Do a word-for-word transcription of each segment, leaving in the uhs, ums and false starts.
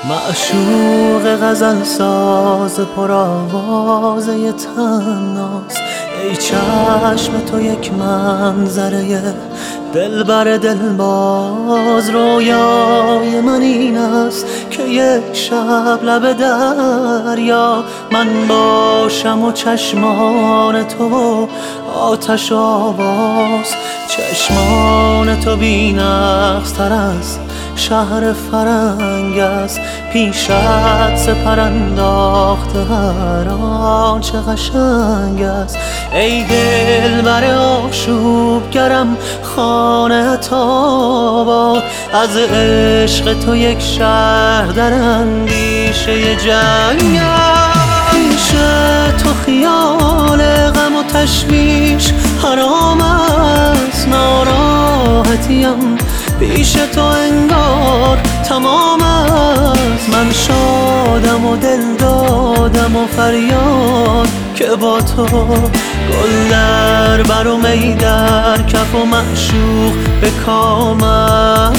معشوق غزل ساز پرآوازه تناس، ای چشم تو یک منظره دلبر دلباز. رویای من این است که یک شب لب دریا من باشم و چشمان تو آتش آواز. چشمان تو بی‌نقص تر از شهر فرنگ است، پیشت سپر انداخته هر آنچه قشنگ است. ای دلبر آشوبگرم خانه تاباد، از عشق تو یک شهر در اندیشه جنگ است. پیش تو خیال غم و تشویش حرام است، ناراحتیم پیش تو انگار تمام است. من شادم و دل دادم و فریاد که با تو گل در بر و می در کف و معشوق به کام است.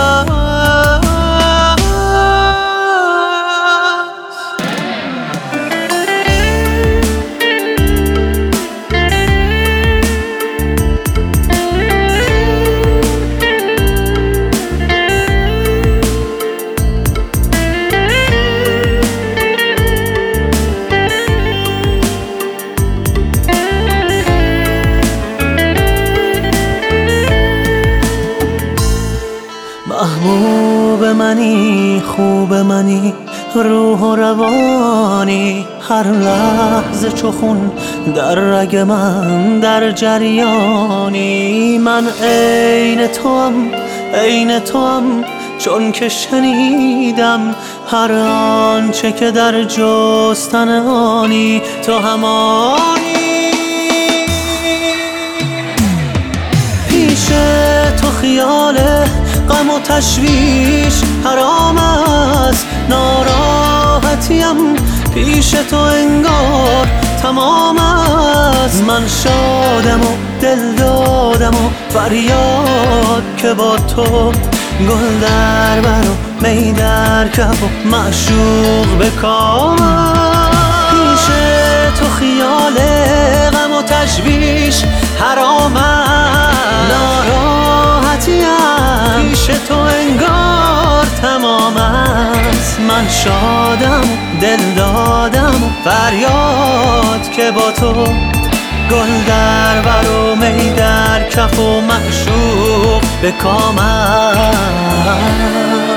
محبوب منی، خوب منی، روح و روانی، هر لحظه چو خون در رگ من در جریانی. من عین توام، عین توام، چون که شنیدم هر آنچه که در جستن آنی تو همانی. پیش تو خیال غم و تشویش حرام است، ناراحتیم پیش تو انگار تمام است. من شادم و دل دادم و فریاد که با تو گل در بر و می در کف و معشوق به کام است. پیش تو خیال غم و تشویش حرام است، ناراحتیم پیش تو انگار تمام است. من شادم دل دادم فریاد که با تو گل در بر و می در کف و معشوق به کام است.